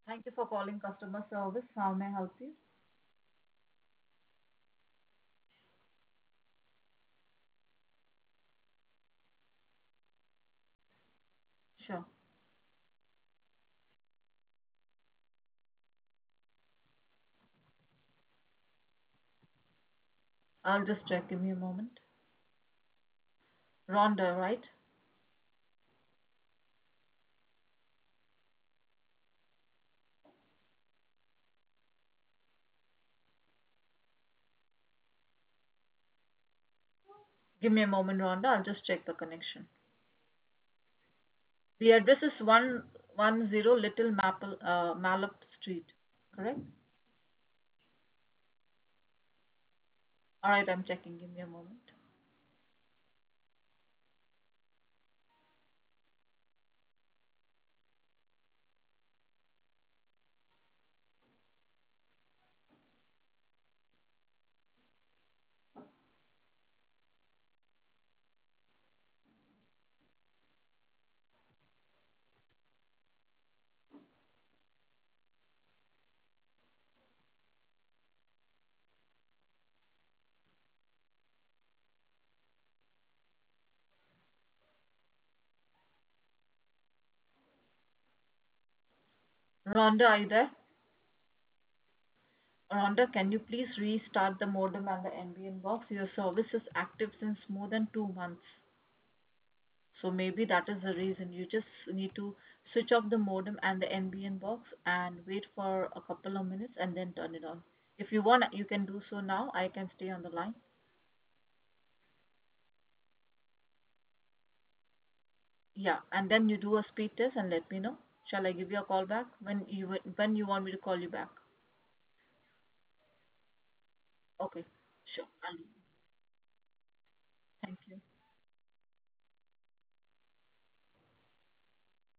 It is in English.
Thank you for calling customer service. How may I help you? Sure. I'll just check. Give me a moment. Rhonda, right? Give me a moment, Rhonda. I'll just check the connection. The address is 110 Little Maple, Malop Street, correct? All right, I'm checking. Give me a moment. Rhonda, are you there? Rhonda, can you please restart the modem and the NBN box? Your service is active since more than 2 months. So maybe that is the reason. You just need to switch off the modem and the NBN box and wait for a couple of minutes and then turn it on. If you want, you can do so now. I can stay on the line. Yeah, and then you do a speed test and let me know. Shall I give you a call back when you want me to call you back? Okay, sure. Thank you.